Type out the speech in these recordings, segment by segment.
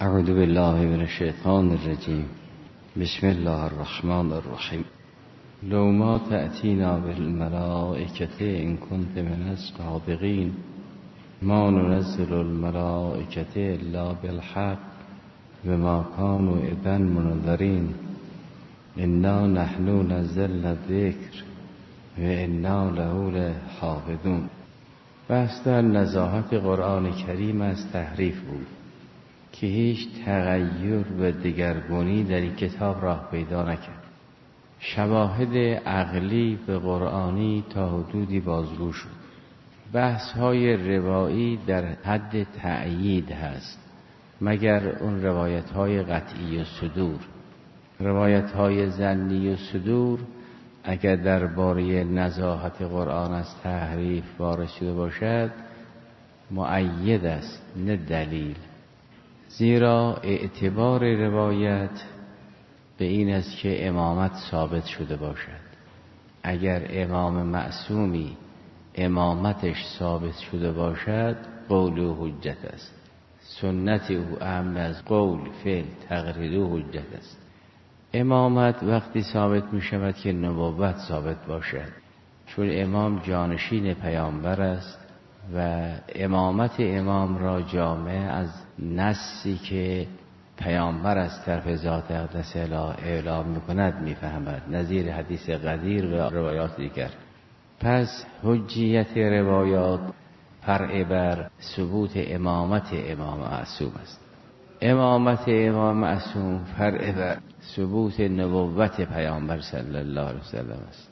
اعوذ بالله من الشیطان الرجیم. بسم الله الرحمن الرحیم. لو ما تأتینا بالملائکة ان کنت من الصادقین ما ننزل الملائکة الا بالحق وما كانوا اذا منذرین انا نحن نزلنا الذکر و انا له لحافظون. بحث در نزاهت قرآن کریم از تحریف بود که هیچ تغییر و دگرگونی در این کتاب راه پیدا نکرد. شواهد عقلی به قرآنی تا حدودی بازگو شد. بحث های روایی در حد تأیید هست مگر اون روایت های قطعی و صدور. روایت های ظنی و صدور اگر درباره نزاهت قرآن از تحریف وارد شده باشد مؤید است نه دلیل، زیرا اعتبار روایت به این است که امامت ثابت شده باشد. اگر امام معصومی امامتش ثابت شده باشد قول او حجت است. سنت او اهم از قول، فعل، تقریر او حجت است. امامت وقتی ثابت می شود که نبوت ثابت باشد، چون امام جانشین پیامبر است و امامت امام را جامع از نصی که پیامبر از طرف ذات اقدس اعلام میکند میفهمد، نظیر حدیث قدیر و روایات دیگر. پس حجیت روایات فرع بر ثبوت امامت امام معصوم است. امامت امام معصوم فرع بر ثبوت نبوت پیامبر صلی الله علیه وسلم است.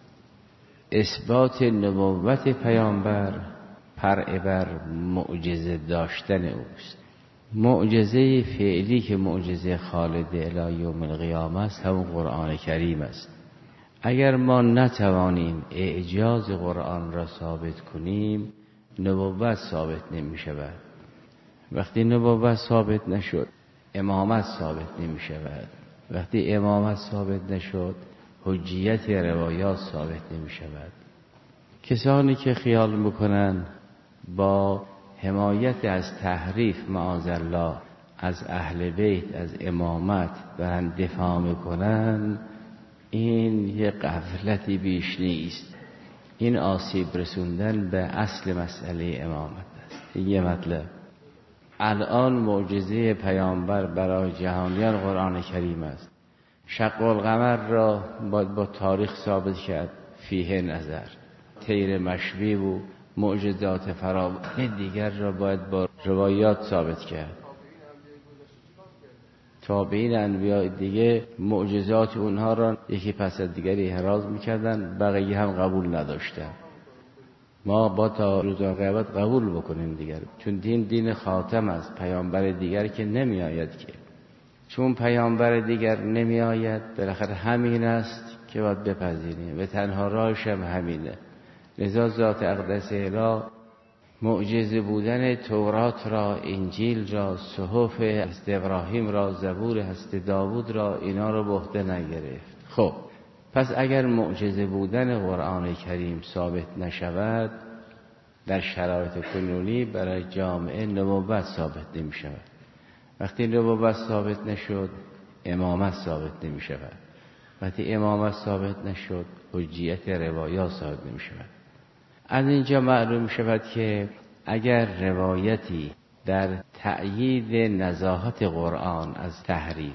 اثبات نبوت پیامبر فرع بر معجزه داشتن اوست. معجزه فعلی که معجزه خالد الی یوم القیامه است همون قرآن کریم است. اگر ما نتوانیم اعجاز قرآن را ثابت کنیم نبوت ثابت نمی شود. وقتی نبوت ثابت نشد امامت ثابت نمی شود. وقتی امامت ثابت نشد حجیت روایات ثابت نمی شود. کسانی که خیال میکنن با حمایت از تحریف معاذالله از اهل بیت از امامت دارن دفاع میکنن، این یه غفلتی بیش نیست. این آسیب رسوندن به اصل مسئله امامت است. این یه مطلب. الان معجزه پیامبر برای جهانیان قرآن کریم است. شق القمر را باید با تاریخ ثابت کرد، فیه نظر. طیر مشوی و معجزات فراوان دیگر را باید با روایات ثابت کرد. تابعین انبیاء دیگه معجزات اونها را یکی پس از دیگری احراز میکردن، بقیه هم قبول نداشتن. ما با تا روز قیامت قبول بکنیم دیگر، چون دین خاتم است. پیامبر دیگر که نمی آید که، چون پیامبر دیگر نمی آید بالاخره همین است که باید بپذیریم و تنها راهش هم همینه. لذا ذات اقدس اله معجزه بودن تورات را، انجیل را، صحف حضرت ابراهیم را، زبور حضرت داوود را، اینا رو به عهده نگرفت. خب پس اگر معجزه بودن قرآن کریم ثابت نشود در شرایط کنونی برای جامعه نبوت ثابت نمی شود. وقتی نبوت ثابت نشد امامت ثابت نمی شود. وقتی امامت ثابت نشد حجیت روایات ثابت نمی شود. از اینجا معلوم شود که اگر روایتی در تأیید نزاهت قرآن از تحریف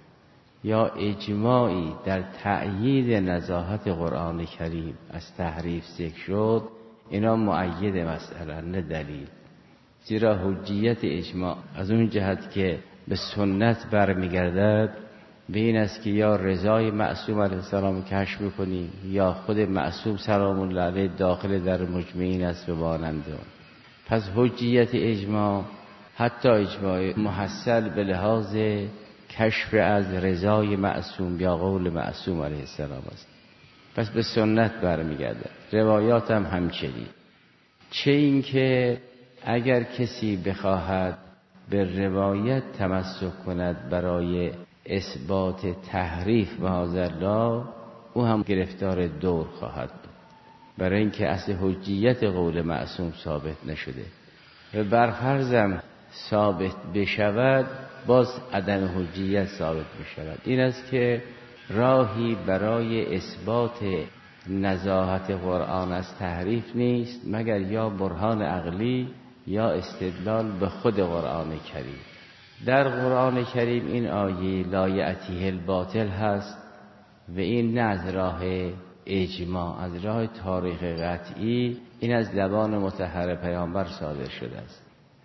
یا اجماعی در تأیید نزاهت قرآن کریم از تحریف ذکر شد اینا مؤید مسئله نه دلیل، زیرا حجیت اجماع از اون جهت که به سنت برمیگردد به این است که یا رضای معصوم علیه السلام کشف بکنیم یا خود معصوم سلام الله علیه داخل در مجمعین است به مانند اون. پس حجیت اجماع حتی اجماع محصل به لحاظ کشف از رضای معصوم یا قول معصوم علیه السلام است. پس به سنت برمیگردد. روایات هم همچنین. چه این که اگر کسی بخواهد به روایت تمسک کند برای اثبات تحریف معاذالله او هم گرفتار دور خواهد بود، برای اینکه اصل حجیت قول معصوم ثابت نشده و برفرضم ثابت بشود باز عدم حجیت ثابت می شود. این است که راهی برای اثبات نزاهت قرآن از تحریف نیست مگر یا برهان عقلی یا استدلال به خود قرآن کریم. در قرآن کریم این آیه لا یأتیه الباطل هست و این نه از راه اجماع، از راه تاریخ قطعی، این از لبان مطهر پیامبر صادر شده است.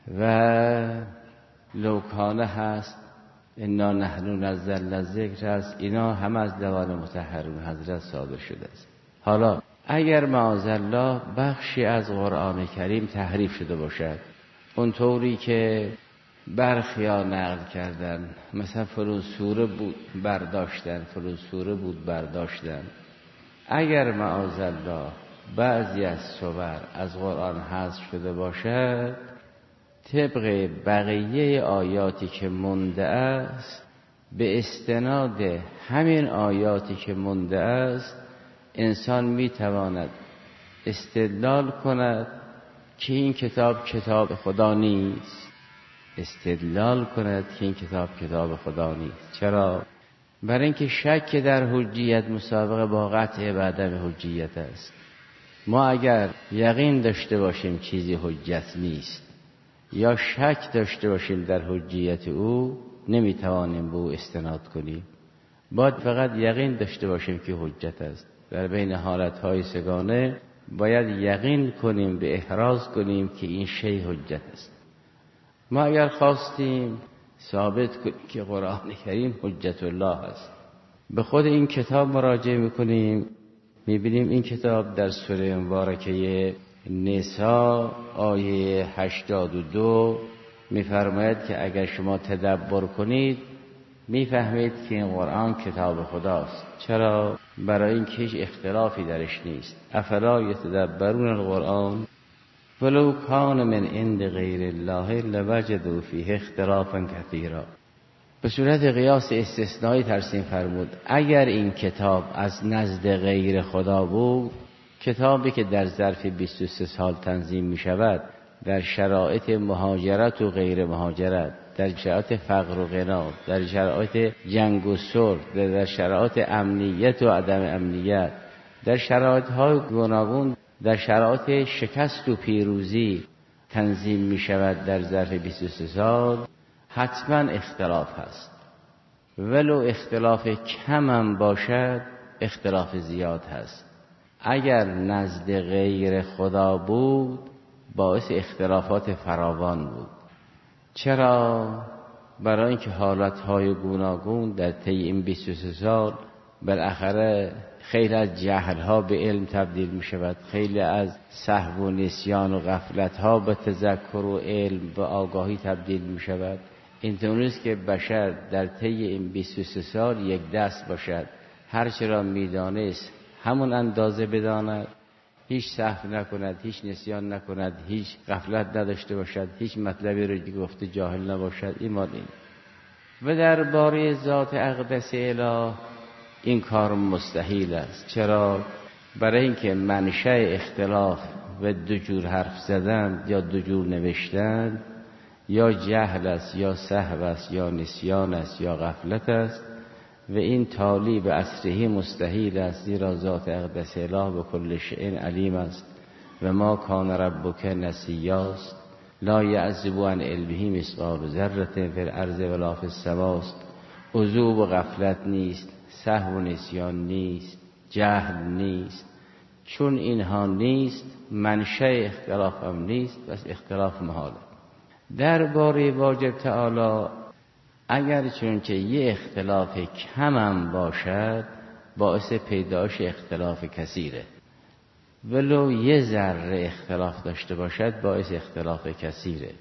و لوکانه هست، انا نحن نزلنا الذکر هست، اینا هم از لبان مطهرون حضرت صادر شده است. حالا اگر معاذالله بخشی از قرآن کریم تحریف شده باشد، اونطوری که برخیا نقل کردن، مثلا فلان سوره بود برداشتن، فلان سوره بود برداشتن، اگر معاذالله بعضی از سور از قرآن حذف شده باشد، طبق بقیه آیاتی که مونده است، به استناد همین آیاتی که مونده است انسان میتواند استدلال کند که این کتاب کتاب خدا نیست. استدلال کند که این کتاب خدا نیست. چرا؟ برای اینکه شک در حجیت مسابقه با قطع به عدم حجیت است. ما اگر یقین داشته باشیم چیزی حجت نیست یا شک داشته باشیم در حجیت او، نمیتوانیم به او استناد کنیم. باید فقط یقین داشته باشیم که حجت است. در بین حالتهای سگانه باید یقین کنیم، به احراز کنیم که این شی حجت است. ما اگر خواستیم ثابت کنیم که قرآن کریم حجت الله است، به خود این کتاب مراجعه میکنیم، میبینیم این کتاب در سوره مبارکه نساء آیه 82 میفرماید که اگر شما تدبر کنید میفهمید که این قرآن کتاب خداست. چرا؟ برای اینکه هیچ اختلافی درش نیست. افلا یتدبرون القرآن ولو کان من عند غیر الله لوجدوا فیه اختلافا کثیرا. به صورت قیاس استثنایی ترسیم فرمود اگر این کتاب از نزد غیر خدا بود، کتابی که در ظرف 23 سال تنظیم می شود، در شرایط مهاجرت و غیر مهاجرت، در شرایط فقر و غنا، در شرایط جنگ و صلح، در شرایط امنیت و عدم امنیت، در شرایط‌های گوناگون، در شرایط شکست و پیروزی تنظیم می شود در ظرف 23 سال، حتما اختلاف هست. ولو اختلاف کم هم باشد، اختلاف زیاد هست. اگر نزد غیر خدا بود، باعث اختلافات فراوان بود. چرا؟ برای اینکه حالتهای گوناگون در طی این 23 سال بالاخره خیلی از جهلها به علم تبدیل می شود، خیلی از سهو و نسیان و غفلتها به تذکر و علم و آگاهی تبدیل می شود. اینطور نیست که بشر در طی این 23 سال یک دست باشد، هرچه را می دانست همون اندازه بداند، هیچ سهو نکند، هیچ نسیان نکند، هیچ غفلت نداشته باشد، هیچ مطلبی رو که گفته جاهل نباشد. ایمان این. و درباره ذات اقدس اله این کار مستحیل است. چرا؟ برای اینکه منشأ اختلاف و دو جور حرف زدن یا دو جور نوشتن یا جهل است یا سهو است یا نسیان است یا غفلت است و این تالی به اصله مستحیل است، زیرا ذات اقدس اله به کل شیء علیم است و ما کان ربک نسیاست لا یعزب عن علمه مثقال ذره فی الارض ولا فی السماء. عزوب و غفلت نیست، سهو و نسیان نیست، جهل نیست. چون اینها نیست، منشأ اختلاف هم نیست، پس اختلاف محاله. درباره واجب تعالی اگر چونکه یه اختلاف کم هم باشد، باعث پیدایش اختلاف کثیره. ولو یه ذره اختلاف داشته باشد، باعث اختلاف کثیره.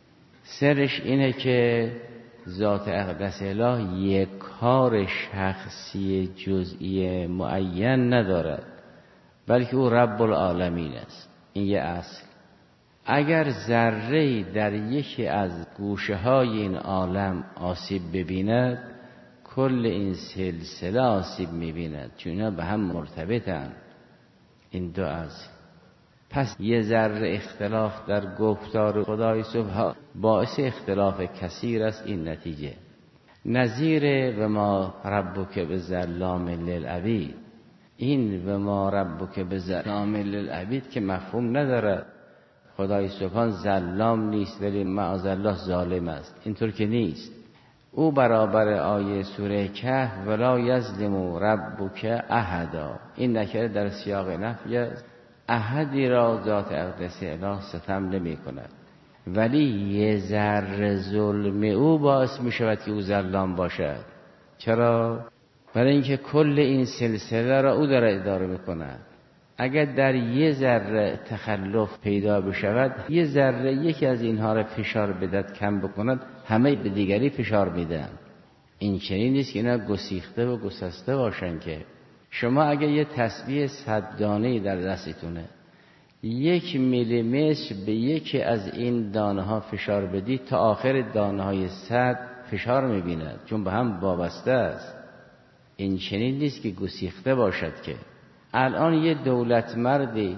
سرش اینه که ذات اقدس اله یک کار شخصی جزئی معین ندارد، بلکه او رب العالمین است. این یه اصل. اگر ذره‌ای در یکی از گوشه‌های این عالم آسیب ببیند، کل این سلسله آسیب می‌بیند، چون اینا به هم مرتبطن. این دو اصل. پس یه ذره اختلاف در گفتار خدای سبحان باعث اختلاف کثیر است. این نتیجه نظیر و ما ربک بظلام للعبید، این و ما ربک بظلام للعبید که مفهوم نداره. خدای سبحان ظلام نیست ولی معاذالله ظالم است، اینطور که نیست. او برابر آیه سوره کهف ولا یظلم ربک احدا، این نکره در سیاق نفی است. احدی را ذات اقدس اله ستم نمی کند، ولی یه ذره ظلم او باعث می شود که او ظلام باشد. چرا؟ برای اینکه کل این سلسله را او داره اداره می کند. اگر در یه ذره تخلف پیدا بشود، یه ذره یکی از اینها را فشار بدهد کم بکند، همه به دیگری فشار میدن. این چنین نیست که اینا گسیخته و گسسته باشن. که شما اگر یه تسبیح 100 دانه‌ای در دستتونه، 1 میلیمتر به یکی از این دانه ها فشار بدید تا آخر دانه های 100 فشار میبیند، چون به هم وابسته است. این چنین نیست که گسیخته باشد. که الان یه دولت مردی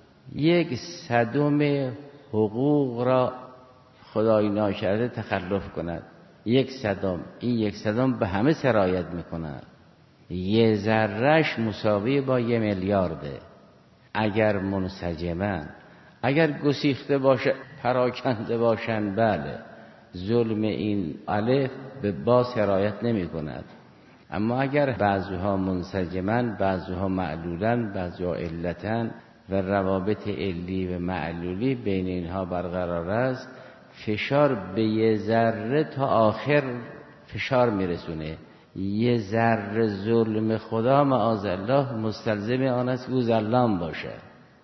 1/100 حقوق را خدای ناکرده تخلف کند، 1/100، این 1/100 به همه سرایت میکند. یه ذرهش مساوی با 1 میلیارده. اگر منسجمن، اگر گسیخته باشه، پراکنده باشن، بله ظلم این الف به با سرایت نمی کند. اما اگر بعضها منسجمن، بعضها معلولن، بعضها علتن و روابط علی و معلولی بین اینها برقرار است، فشار به یه ذره تا آخر فشار میرسونه. یه ذره ظلم خدا معاذالله مستلزم آن است که او ظلام باشه.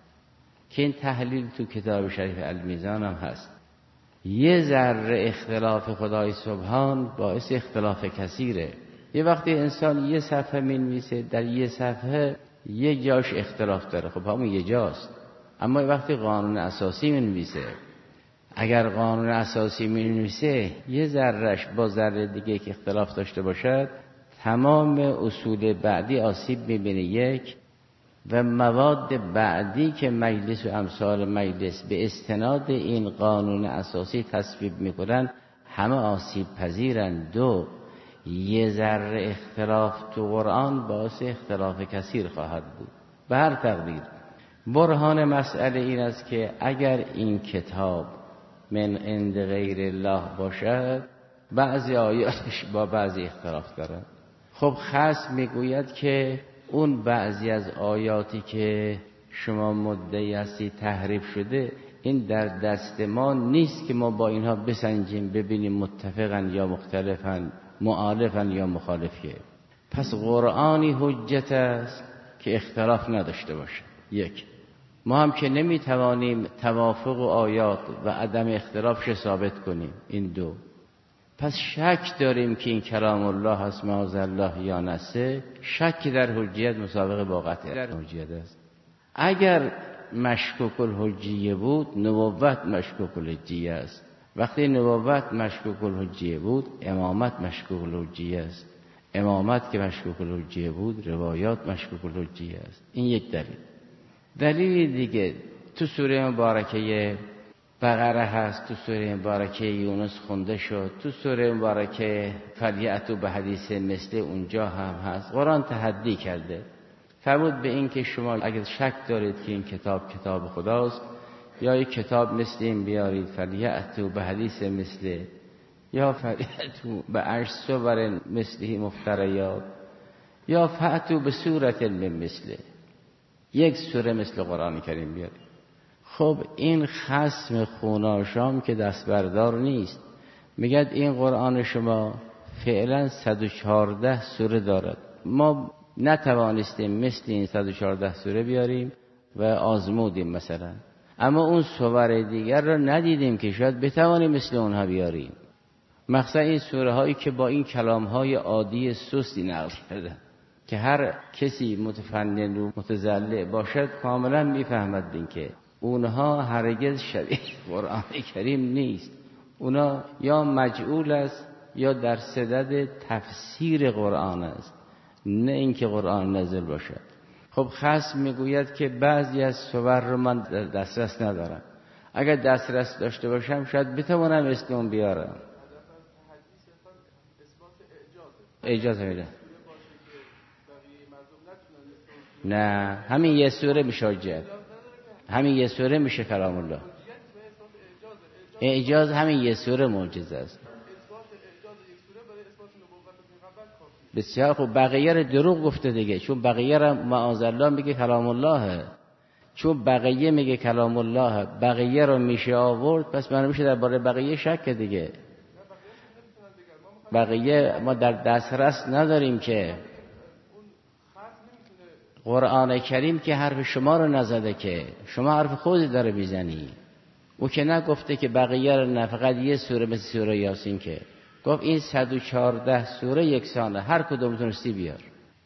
که این تحلیل تو کتاب شریف المیزان هم هست. یه ذره اختلاف خدای سبحان باعث اختلاف کثیره. یه وقتی انسان یه صفحه می‌نویسه، در یه صفحه یه جاش اختلاف داره، خب همون یه جاست. اما وقتی قانون اساسی می‌نویسه، اگر قانون اساسی می‌نویسه یه ذرهش با ذره دیگه که اختلاف داشته باشد، تمام اصول بعدی آسیب می‌بینه. یک و مواد بعدی که مجلس و امثال مجلس به استناد این قانون اساسی تصویب می‌کنن همه آسیب پذیرن. دو، یه ذره اختلاف تو قرآن باعث اختلاف کثیر خواهد بود به هر تقدیر. برهان مسئله این است که اگر این کتاب من عند غیر الله باشد، بعضی آیاتش با بعضی اختلاف دارد. خب خصم میگوید که اون بعضی از آیاتی که شما مدعی هستی تحریف شده، این در دست ما نیست که ما با اینها بسنجیم ببینیم متفقن یا مختلفن، مؤالفن یا مخالفیه. پس قرآنی حجت است که اختلاف نداشته باشه. یک، ما هم که نمیتوانیم توافق آیات و عدم اختلافش ثابت کنیم. این دو. پس شک داریم که این کلام الله هست معاذالله یا نسه. شک در حجیت مسابقه با قطع حجیت است. اگر مشکوک الحجیه بود، نبوت مشکوک الحجیه است. وقتی نبوت مشکوک الحجیه بود، امامت مشکوک الحجیه است. امامت که مشکوک الحجیه بود، روایات مشکوک الحجیه است. این یک دلیل. دلیل دیگه تو سوره مبارکه بقره هست، تو سوره مبارکه یونس خونده شد، تو سوره مبارکه فلیأتوا بحدیث مثل اونجا هم هست. قرآن تحدی کرده، فرمود به این که شما اگر شک دارید که این کتاب خداست، یا یک کتاب مثل این بیارید، فلیأتوا بحدیث مثل، یا فلیأتوا بعشر سور مثله مفتریات، یا فأتوا بسورة من مثله، یک سوره مثل قرآن کریم بیارید. خب این خصم خوناشام که دست بردار نیست، میگد این قرآن شما فعلا 114 سوره دارد، ما نتوانستیم مثل این 114 سوره بیاریم و آزمودیم مثلا، اما اون سور دیگر را ندیدیم که شاید بتوانیم مثل اونها بیاریم. مخصوصا این سوره هایی که با این کلام های عادی سستی نقل کرده که هر کسی متفنن و متزلع باشد کاملا میفهمد این که اونها هرگز شبیه قرآن کریم نیست. اونها یا مجعول است یا در صدد تفسیر قرآن است، نه اینکه قرآن نازل باشد. خب خصم میگوید که بعضی از صور رو من در دسترس ندارم، اگر دسترس داشته باشم شاید بتوانم اسم اون بیارم. اجازه میده. نه همین یه سوره میشه حجت، همین یه سوره میشه کلام الله. اعجاز همین یه سوره معجزه است. بسیار خوب. بقیه رو دروغ گفته دیگه، چون بقیه رو معاذالله میگه کلام اللهه، چون بقیه میگه کلام الله، بقیه رو میشه آورد، پس من میشه درباره بقیه شک دیگه. بقیه ما در دسترس نداریم که. قرآن کریم که حرف شما رو نزده، که شما حرف خودت داره میزنی. او که نگفته که بقیه رو نه، فقط یه سوره مثل سوره یاسین، که گفت این 114 سوره یکسانه، هر کدوم تونستی بیار.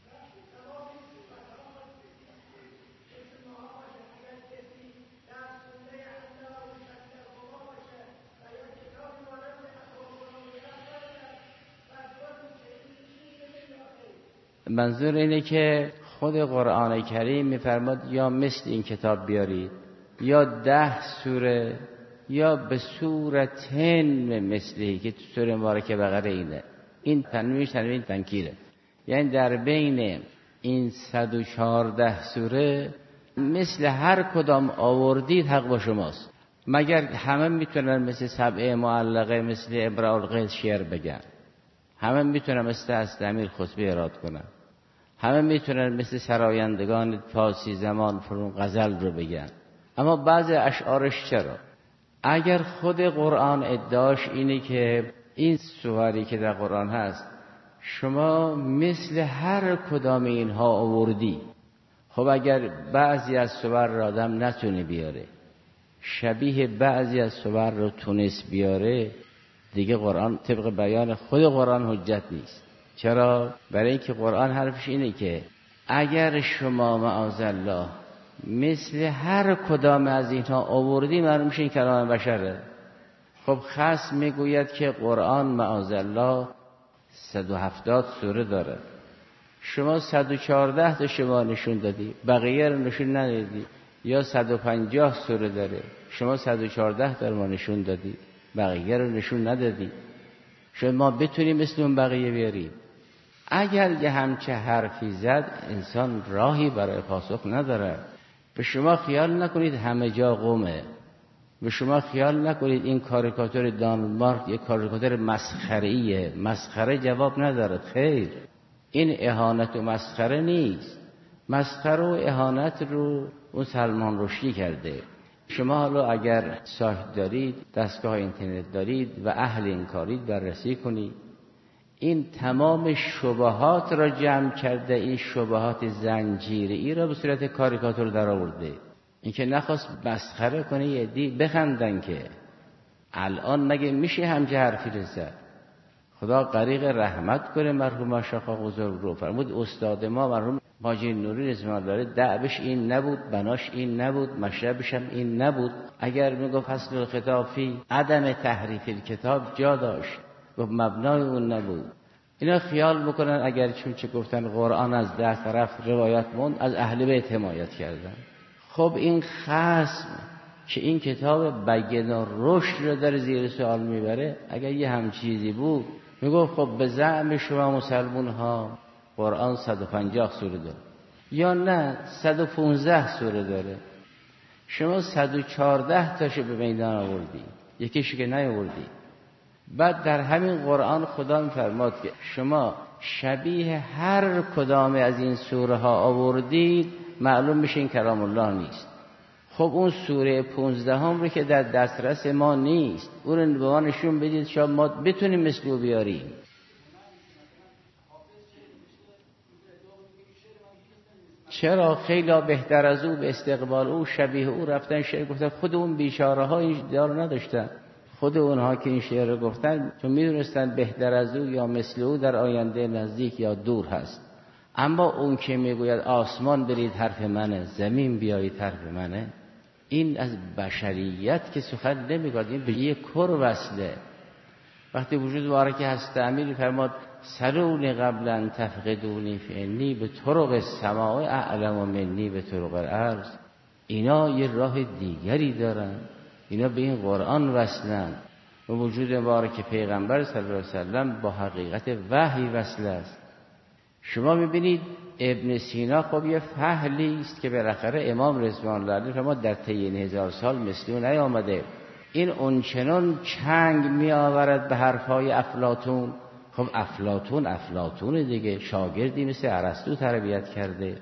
منظور اینه که خود قرآن کریم میفرماد یا مثل این کتاب بیارید، یا 10 سوره، یا به صورتین مثلی، که تو سوره مبارکه بقره اینه. این تنوین تنکیره، یعنی در بین این 114 سوره مثل هر کدام آوردید حق با شماست. مگر همه میتونن مثل سبعه معلقه، مثل ابراء القیس شعر بگن، همه میتونن مثل استعمیر خطبه اراد کنن، همه میتونن مثل سرایندگان فارسی زمان فرون غزل رو بگن، اما بعض اشعارش چرا؟ اگر خود قرآن ادعاش اینه که این سواری که در قرآن هست شما مثل هر کدام اینها آوردی، خب اگر بعضی از سور را آدم نتونه بیاره، شبیه بعضی از سور رو تونست بیاره، دیگه قرآن طبق بیان خود قرآن حجت نیست. چرا؟ برای اینکه قرآن حرفش اینه که اگر شما معاذالله مثل هر کدام از اینها آوردی، معلوم میشه این کلام بشره. خب خصم میگوید که قرآن معاذالله 170 سوره داره، شما 114 تا شما نشون دادی، بقیه رو نشون ندادی. یا 150 سوره داره، شما 114 تا ما نشون دادی، بقیه رو نشون ندادی. شما ما بتونیم مثل اون بقیه بیاریم. اگر یه همچه حرفی زد، انسان راهی برای پاسخ نداره. به شما خیال نکنید همه جا قومه، به شما خیال نکنید این کاریکاتور دانمارک یک کاریکاتور مسخره‌ایه، مسخره جواب نداره. خیر، این اهانت و مسخره نیست. مسخره و اهانت رو اون سلمان رشدی کرده. شما حالا اگر سایت دارید، دستگاه اینترنت دارید و اهل این کارید، بررسی کنید. این تمام شبهات را جمع کرده، این شبهات زنجیری را به صورت کاریکاتور در آورده. این که نخواست مسخره کنه یه دی بخندن، که الان مگه میشه همچه حرفی رسد؟ خدا غریق رحمت کنه مرحوم شاخا بزرگ رو. فرمود استاد ما مرحوم حاجی نوری رضوان الله دعوش این نبود، بناش این نبود، مشربش هم این نبود. اگر میگفت فصل الخطاب فی عدم تحریف الکتاب جا داشت، گفت مبنای اون نبود. اینا خیال میکنن اگر چون چه گفتن قرآن از 10 طرف روایت موند، از اهل بیت حمایت کردن. خب این خصم که این کتاب بیان رشد رو در زیر سوال میبره، اگر یه هم چیزی بود میگفت خب به زعم شما مسلمون ها قرآن 150 سوره داره، یا نه 115 سوره داره، شما 114 تاشو به میدان آوردی، یکیشو که نیاوردی. بعد در همین قرآن خدا میفرماد که شما شبیه هر کدام از این سوره ها آوردید، معلوم میشه این کلام الله نیست. خب اون سوره 15 هم رو که در دسترس ما نیست، اون رو به ما نشون بدید شاید ما بتونیم مثل او بیاریم. چرا؟ خیلی بهتر از او به استقبال او شبیه او رفتن شعر گفتن. خود اون بیچاره ها این دارو نداشتن، خود اونها که این شعر رو گفتن چون میدونستن بهتر از او یا مثل او در آینده نزدیک یا دور هست. اما اون که میگوید آسمان برید حرف منه، زمین بیایید حرف منه، این از بشریت که سخن نمیگوید، این به یک کر وصله. وقتی وجود بارک هست امیر فرماد سرونی قبلا تفقدونی فعنی به طرق السماء اعلم منی به طرق الارض. اینا یه راه دیگری دارن، اینا به این قرآن وصلن و وجود مبارک پیغمبر صلی الله علیه وسلم با حقیقت وحی وصل است. شما میبینید ابن سینا خب یه فحلی است که بالاخره امام رضوان الله علیه فرمود در طی این 1000 سال مثل اون نیامده. این اونچنان چنگ می آورد به حرفای افلاطون. خب افلاطون دیگه شاگردی مثل ارسطو تربیت کرده.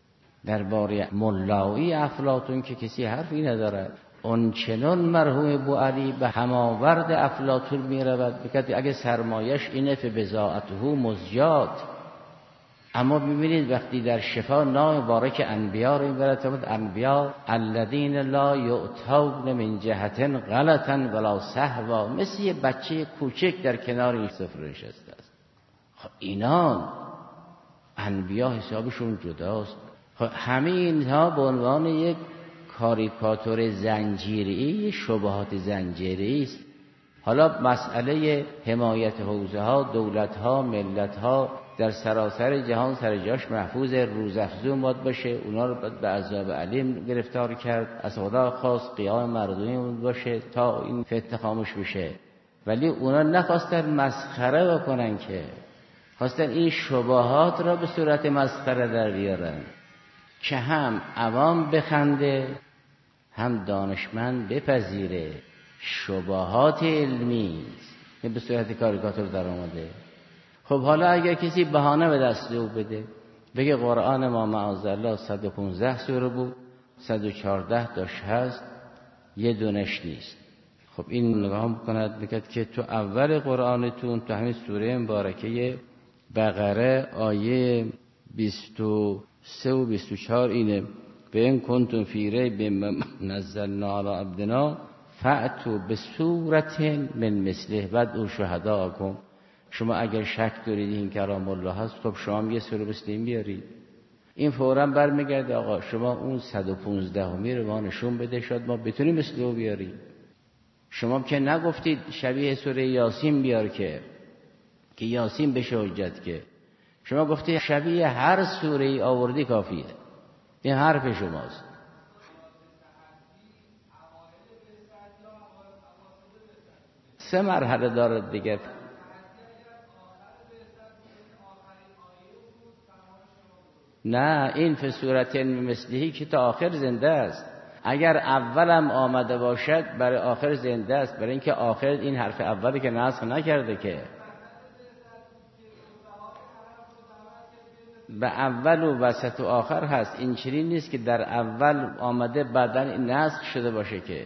درباره ملایی افلاطون که کسی حرفی ندارد. اونچنان مرحوم بوعلی به هماورد افلاطون می رود بکرد اگه سرمایش اینه فبضاعته مزجات. اما ببینید وقتی در شفا نام بارک انبیا رو میبرد، انبیا الذین لا یؤتون من جهة غلطا ولا سهوا، مثل یه بچه کوچک در کنار این سفره نشسته است. خب اینا انبیا حسابشون جداست. خب همه اینها به عنوان یک کاریکاتور زنجیری، شبهات زنجیری است. حالا مسئله حمایت حوزه ها، دولت ها، ملت ها در سراسر جهان سر جاش محفوظ، روزافزون باید باشه، اونا رو به عذاب علیم گرفتار کرد، از خدا خواست قیام مردمی باشه تا این فتنه خاموش بشه. ولی اونا نخواستن مسخره بکنن، که خواستن این شبهات را به صورت مسخره در بیارن که هم عوام بخنده هم دانشمند بپذیره. شبهات علمی که به صورت کاریکاتور در آمده. خب حالا اگر کسی بهانه به دست او بده بگه قرآن ما معاذالله 115 سوره بود، 114 داش هست، یه دونش نیست. خب این نگاه میکند میگه که تو اول قرآنتون تو همین سوره مبارکه بقره آیه 23 و 24 اینه به این کنتم فی ریب نزلنا علی عبدنا فأتوا بسورة من مثله وادعوا شهداءکم. شما اگر شک دارید این کلام الله هست، خب شما یه سوره مثل این بیارید. این فوراً برمیگرده آقا شما اون 115 رو ما نشون بده شاید ما بتونیم مثل او بیاریم. شما که نگفتید شبیه سوره یاسین بیار که یاسین بشه حجت، که شما گفتید شبیه هر سوره ای آوردی کافیه. این حرف شماست. سه مرحله داره دیگه. نه این فی صورت مثلی که تا آخر زنده است. اگر اولم آمده باشد برای آخر زنده است، برای اینکه آخر این حرف اولی که نسخ نکرده که به اول و وسط و آخر هست. این چنین نیست که در اول آمده بعدن نسخ شده باشه، که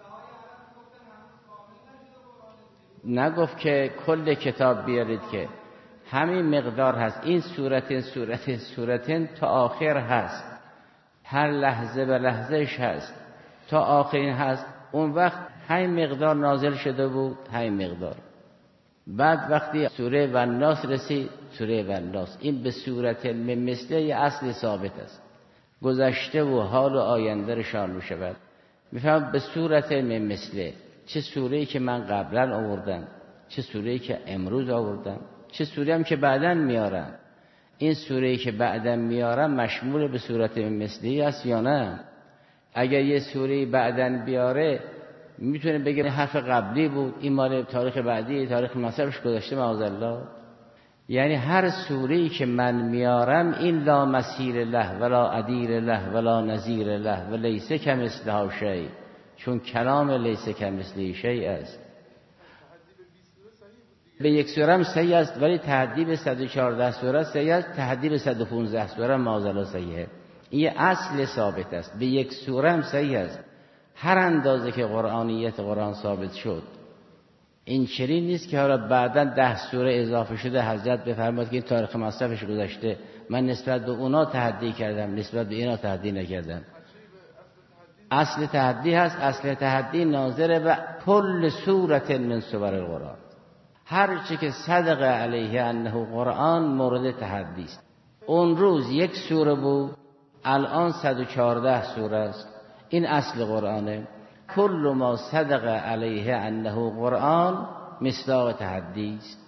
نگفت که کل کتاب بیارید، که همین مقدار هست. این صورت تا آخر هست، هر لحظه به لحظهش هست تا آخرین هست. اون وقت همین مقدار نازل شده بود، همین مقدار. بعد وقتی سوره والناس رسید، سوره والناس این به صورت مثله اصل ثابت است، گذشته و حال و آینده رو شامل شود. میفهم به صورت مثله، چه سوره‌ای که من قبلا آوردم، چه سوره‌ای که امروز آوردم، چه سوره هم که بعداً میارم. این سوره‌ای که بعداً میارم مشمول به صورت مثلی است یا نه؟ اگر یه سوره‌ای بعداً بیاره میتونه بگه حرف قبلی بود، این مال تاریخ بعدی، تاریخ مصرفش گذشته معاذالله. یعنی هر سوره‌ای که من میارم این لا مثیل له ولا عدیل له ولا نظیر له و لیس کمثله شیء، چون کلام لیس کمثله شیء است. به یک سوره هم صحیح است، ولی تهدیب 114 سوره صحیح است، تهدیب 115 سوره معاذالله صحیحه. این اصل ثابت است. به یک سوره هم صحیح است، هر اندازه که قرآنیت قرآن ثابت شد. این چنین نیست که حالا بعداً 10 سوره اضافه شده حضرت بفرماد که این تاریخ مصرفش گذشته، من نسبت به اونا تحدی کردم، نسبت به اینا تحدی نکردم. اصل تحدی هست. اصل تحدی ناظر به کل سورت من سور القرآن. هر چی که صدق علیه انه قرآن مورد تحدی است. اون روز یک سوره بود، الان 114 سوره است. این اصل قرآنه. کل ما صدق علیه انه قرآن مصداق تحدی است.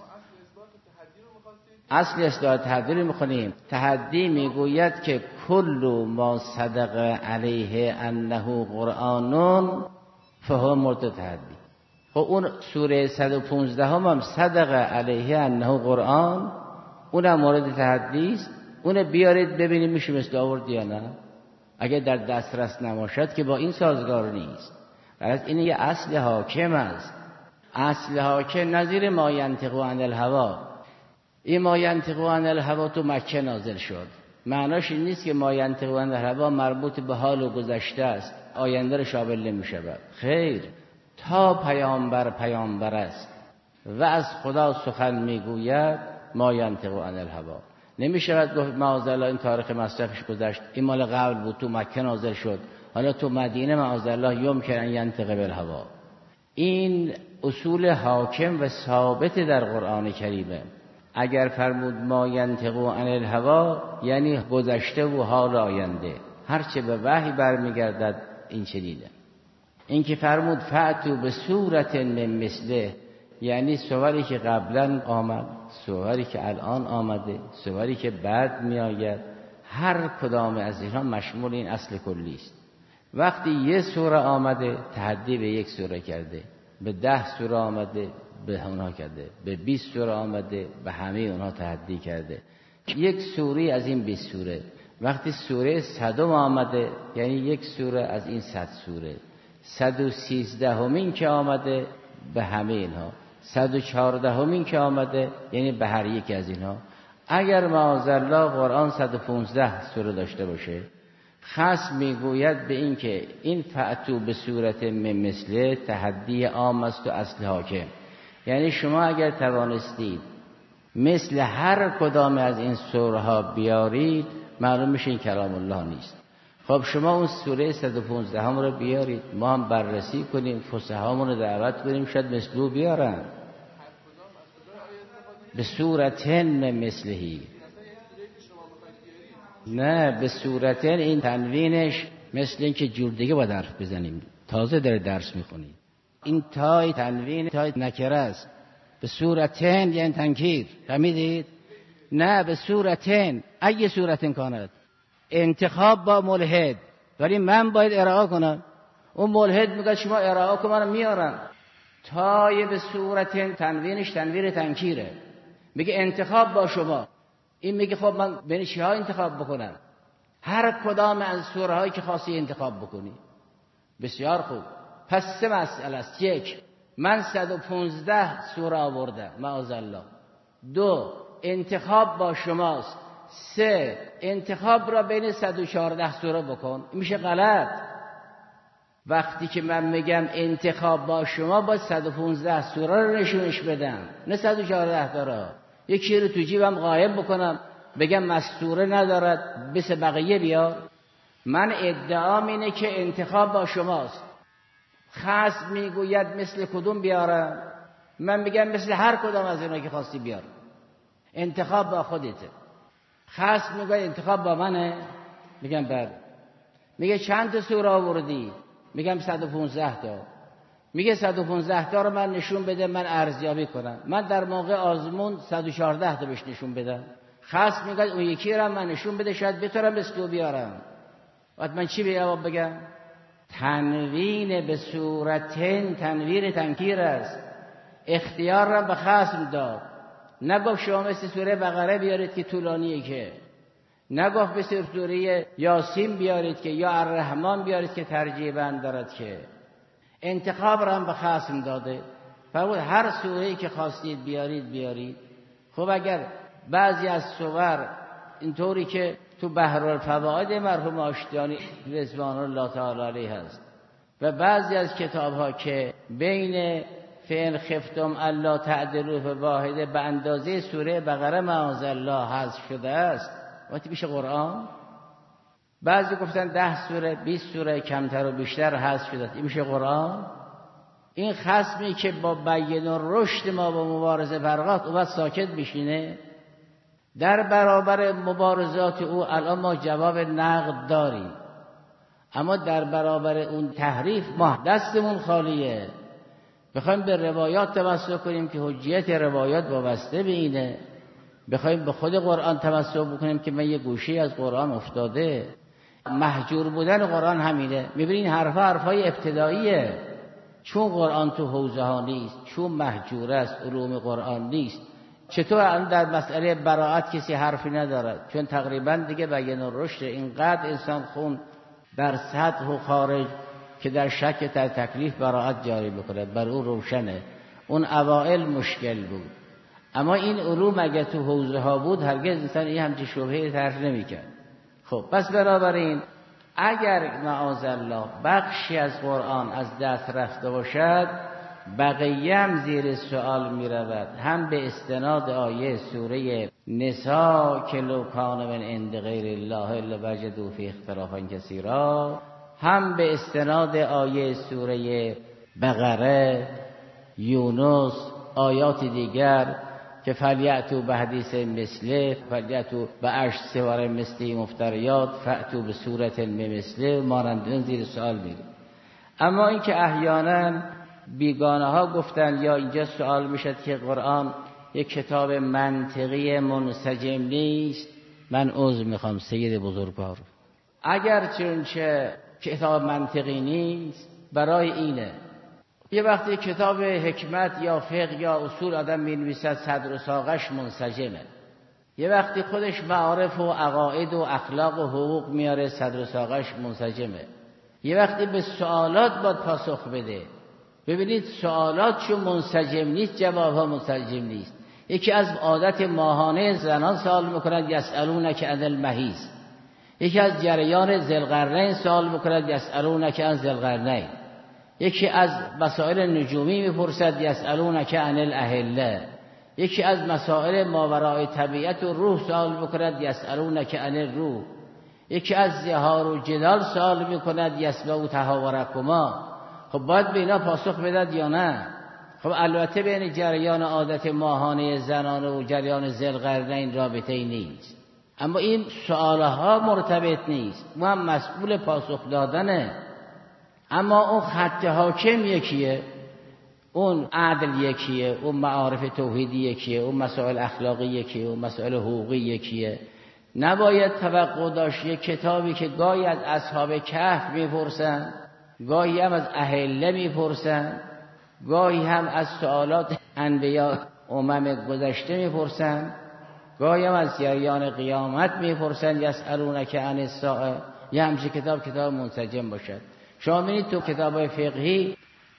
اصل اثبات تحدی رو میخونیم. تحدی میگوید که کل ما صدق علیه انه قرآن فهو مورد تحدی. خب اون سوره 115 هم صدق علیه انه قرآن، اونم مورد تحدی است. اون بیارید ببینیم میشه مثل آورد یا نه. اگه در دسترس نباشد که با این سازگار نیست. برای این یه اصل حاکم است. اصل حاکم نظیر ما ینطق عن الهوا. این ما ینطق عن الهوا تو مکه نازل شد. معناش این نیست که ما ینطق عن الهوا مربوط به حال و گذشته است، آینده رو شامل نمی‌شود. خیر، تا پیامبر است و از خدا سخن میگوید ما ینطق عن الهوا. نمی‌شود گفت معاذالله این تاریخ مصرفش گذشت، این مال قبل بود، تو مکه نازل شد، حالا تو مدینه معاذالله یمکن ان ینطق بالهوا. این اصول حاکم و ثابت در قرآن کریمه. اگر فرمود ما ینطق عن الهوا یعنی گذشته و حال آینده، هرچه به وحی برمیگردد این چنینه. این که فرمود فأتوا به صورت من مثله، یعنی صوری که قبلا آمد، صوری که الان آمده، صوری که بعد می آید، هر کدام از اینها مشمول این اصل کلی است. وقتی یه سوره آمده تحدی به یک سوره کرده، به 10 سوره آمده به اونها کرده، به 20 سوره آمده به همه اونها تحدی کرده. یک سوره از این 20 سوره، وقتی سوره 100 آمده یعنی یک سوره از این 100 سوره، 113 که آمده به همه اینها، 114 که آمده یعنی به هر یک از اینها. اگر معاذالله قرآن 115 سوره داشته باشه، خاص میگوید به این که این فأتوا به صورت من مثله تحدی عام است و اصل حاکم. یعنی شما اگر توانستید مثل هر کدام از این سوره ها بیارید، معلوم میشه این کلام الله نیست. خب شما اون سوره 115 هم رو بیارید، ما هم بررسی کنیم، فصحامون رو دعوت کنیم، شاید مثلو بیارن به صورتن مثلهی. نه، به صورتن این تنوینش مثل این که جور دیگه باید حرف بزنیم، تازه داره درس میخونید. این تای تنوین تای نکره است. به صورتن یعنی تنکیر، فهمیدید؟ نه، به صورتن اگه صورتن کاند انتخاب با ملحد، ولی من باید ارائه کنم. اون ملحد میگه شما ارائه کن، من میارم. تای به صورتن تنوینش تنویر تنکیره، میگه انتخاب با شما. این میگه خب من بین چی‌ها انتخاب بکنم؟ هر کدام از سوره هایی که خواستی انتخاب بکنی. بسیار خوب، پس 3 مسئله است. 1، من 115 سوره آوردم معاذالله. 2، انتخاب با شماست. 3، انتخاب را بین 114 سوره بکن. میشه غلط. وقتی که من میگم انتخاب با شما، باید 115 سوره رو نشونش بدم، نه 114 تا را. یکی رو تو جیبم غایب بکنم بگم مستوره ندارد بس بقیه بیار. من ادعام اینه که انتخاب با شماست. خاص میگوید مثل کدوم بیارم؟ من میگم مثل هر کدام از اینا که خواستی بیار. انتخاب با خودته. خاص میگه انتخاب با منه؟ میگم بله. میگه چند تا سوره آوردی؟ میگم 115 تا. میگه 115 تا رو من نشون بده، من ارزیابی کنم. من در موقع آزمون 114 تا بهش نشون بدم. خاص میگه اون یکی رو من نشون بده، شاید بتونم مثل تو بیارم. بعد من چی بیام بگم؟ تنوین به صورتین تنویر تنکیر است. اختیار را به خصم داد. نگفت شما مثل سوره بقره بیارید که طولانیه، که نگفت مثل سوره یاسین بیارید که یا الرحمن بیارید که ترجیباً دارد، که انتخاب را هم به خصم داده. فرمود هر سوره‌ای که خواستید بیارید. خب اگر بعضی از سور اینطوری که تو بحرالفوائد مرحوم آشتیانی رضوان الله تعالی علیه هست و بعضی از کتاب‌ها که بین فإن خفتم الا تعدلوا فواحده به اندازه سوره بقره معاذالله حذف شده است، وقتی میشه قرآن. بعضی گفتن 10 سوره 20 سوره کمتر و بیشتر حذف شده است، این میشه قرآن. این خصمی که با بیان و رشد ما با مبارزه فرقات او بعد ساکت میشینه، در برابر مبارزات او الان ما جواب نقد داریم، اما در برابر اون تحریف ما دستمون خالیه. بخوایم به روایات توسل کنیم که حجیت روایات وابسته به اینه، بخوایم به خود قرآن توسل بکنیم که من یه گوشی از قرآن افتاده. محجور بودن قرآن همینه. میبینین حرفای ابتداییه، چون قرآن تو حوزه ها نیست، چون محجور است، علوم قرآن نیست. چطور در مسئله براءت کسی حرفی ندارد؟ چون تقریبا دیگه بیان الرشد، اینقدر انسان خون در سطح و خارج که در شک در تکلیف براءت جاری بکنه، بر او روشنه. اون اوائل مشکل بود، اما این علوم اگه تو حوزه ها بود هرگز انسان این همچین شبهه طرح نمی‌کرد. خب پس بنابراین اگر معاذالله بخشی از قرآن از دست رفته باشد، بقیه هم زیر سوال می رود، هم به استناد آیه سوره نساء که لو کان من عند غیر الله لوجدوا فیه اختلافا کثیرا، هم به استناد آیه سوره بقره، یونس، آیات دیگر که فلیأتوا بحدیث مثله، فلیأتوا بعشر سور مثله مفتریات، فأتوا بسورة مثله، مانند زیر سوال میره. اما اینکه احیانا بیگانه ها گفتن یا اینجا سوال میشد که قرآن یک کتاب منطقی منسجم نیست، من عذر میخوام سید بزرگوار، اگر چنانچه کتاب منطقی نیست برای اینه یه وقتی کتاب حکمت یا فقه یا اصول آدم می‌نویسد صدر و ساقش منسجمه، یه وقتی خودش معارف و عقاید و اخلاق و حقوق میاره صدر و ساقش منسجمه، یه وقتی به سوالات باید پاسخ بده. ببینید سوالات چون منسجم نیست جوابها منسجم نیست. یکی از عادت ماهانه زنان سوال میکند یسألونک عن المحیض، یکی از جریان ذوالقرنین سوال میکند یسألونک عن ذوالقرنین، یکی از مسائل نجومی میپرسد یسألونک عن الاهله، یکی از مسائل ماوراء طبیعت و روح سوال میکند یسألونک عن الروح، یکی از زهار و جدال سوال میکند یسمع تهاورکما. خب باید به اینا پاسخ بداد یا نه؟ خب البته بین جریان عادت ماهانه زنان و جریان ذوالقرنین رابطه ای نیست، اما این سوالها مرتبط نیست، ما هم مسئول پاسخ دادنه. اما اون خط حاکم یکیه، اون عدل یکیه، اون معارف توحیدی یکیه، اون مسائل اخلاقی یکیه، اون مسائل حقوقی یکیه. نباید توقع داشت یک کتابی که گاهی از اصحاب کهف میپرسن، گاهی هم از اهله میپرسن، گاهی هم از سوالات انبیاء گذشته میپرسن، گاهی هم از جریان قیامت میپرسن یسألونک عن الساعه، یه همچین کتاب منسجم باشد. شما ببینید تو کتاب فقهی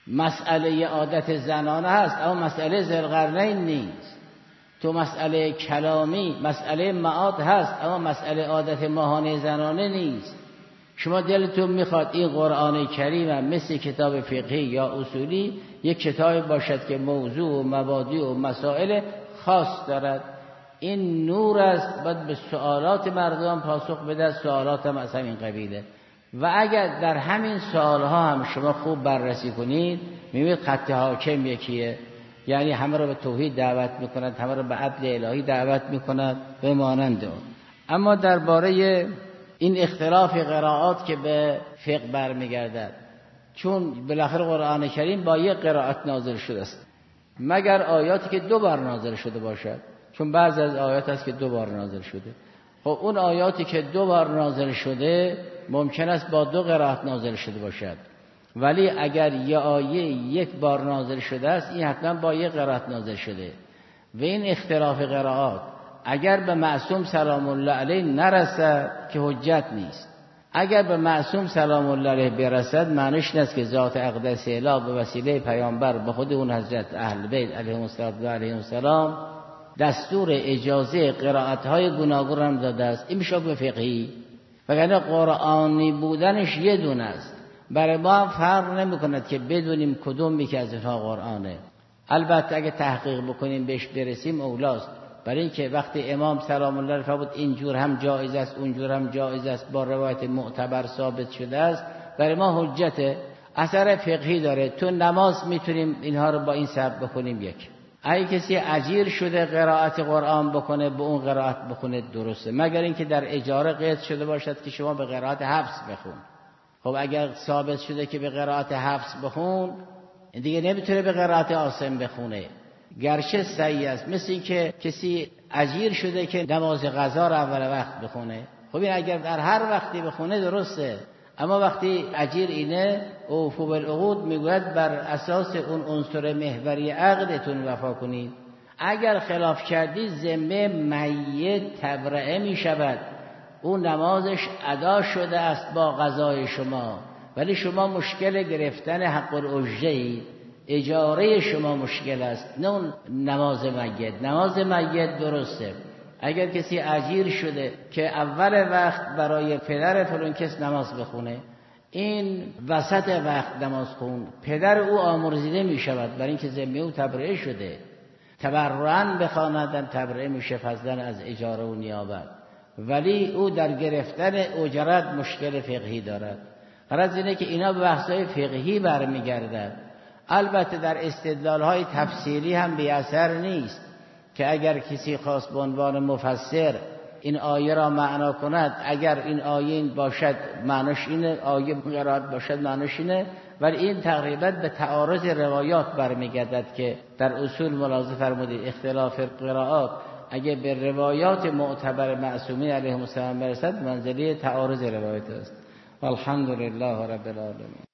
مسئله عادت زنانه هست اما مسئله ذوالقرنین نیست، تو مسئله کلامی مسئله معاد هست اما مسئله عادت ماهانه زنانه نیست. شما دلتون میخواد این قرآن کریم مثل کتاب فقهی یا اصولی یک کتاب باشد که موضوع و مبادی و مسائل خاص دارد، این نور است، باید به سوالات مردم پاسخ بده، سوالات هم از همین قبیله. و اگر در همین سوالها هم شما خوب بررسی کنید میبینید خط حاکم یکیه، یعنی همه رو به توحید دعوت میکند، همه رو به عدل الهی دعوت میکند به مانند اون. اما درباره این اختلاف قرائات که به فقه برمیگردد، چون بالاخره قرآن کریم با یک قرائت نازل شده است، مگر آیاتی که 2 بار نازل شده باشد، چون بعضی از آیات هست که 2 بار نازل شده. خب اون آیاتی که 2 بار نازل شده ممکن است با 2 قرائت نازل شده باشد، ولی اگر یه آیه 1 بار نازل شده است این حتما با 1 قرائت نازل شده. و این اختلاف قرائات اگر به معصوم سلام الله علیه نرسد که حجت نیست، اگر به معصوم سلام الله علیه برسد معنیش نیست که ذات اقدس اله به وسیله پیامبر به خود اون حضرت اهل بیت علیهم السلام دستور اجازه قرائت‌های گوناگون هم داده است. این میشه به فقهی، وگرنه قرآنی بودنش یه دونه است. برای ما هم فرق نمی‌کند که بدونیم کدومی که از اینها قرآنه. البته اگه تحقیق بکنیم بهش برسیم اولاست، برای اینکه وقتی امام سلام الله علیه فرمود اینجور هم جایز است اونجور هم جایز است با روایت معتبر ثابت شده است، برای ما حجته، اثر فقهی داره. تو نماز میتونیم اینها رو با این سبب بکنیم. یک اگه کسی اجیر شده قرائت قرآن بکنه به اون قرائت بکنه درسته، مگر اینکه در اجاره قید شده باشد که شما به قرائت حفظ بخون. خب اگر ثابت شده که به قرائت حفظ بخون این دیگه نمیتونه به قرائت عاصم بخونه، گرچه صحیح است. مثل این که کسی اجیر شده که نماز قضا رو اول وقت بخونه. خب این اگر در هر وقتی بخونه درسته، اما وقتی اجیر اینه اوفوا بالعقود میگوید بر اساس اون عنصر محوری عقدتون وفا کنید. اگر خلاف کردید ذمه میت تبرئه می شود، اون نمازش ادا شده است با قضای شما، ولی شما مشکل گرفتن حق الاجره، اجاره شما مشکل است، نه اون نماز میت. نماز میت درسته. اگر کسی اجیر شده که اول وقت برای پدر فلان کس نماز بخونه، این وسط وقت نماز خون، پدر او آمرزیده می شود برای اینکه ذمه او تبرئه شده، تبرعاً بخواندن تبرئه میشه فضلاً از اجاره و نیابت، ولی او در گرفتن اجرت مشکل فقهی دارد. غرض اینه که اینا به بحث‌های فقهی برمیگردد. البته در استدلال‌های تفسیری هم بی اثر نیست که اگر کسی خواست به عنوان مفسر این آیه را معنا کند، اگر این آیه باشد معناش اینه، آیه قرائت باشد معناش اینه، ولی این تقریبا به تعارض روایات برمیگردد که در اصول ملاحظه فرمودید اختلاف قرائات اگه به روایات معتبر معصومین علیهم السلام برسد منزله تعارض روایات است. والحمد لله رب العالمین.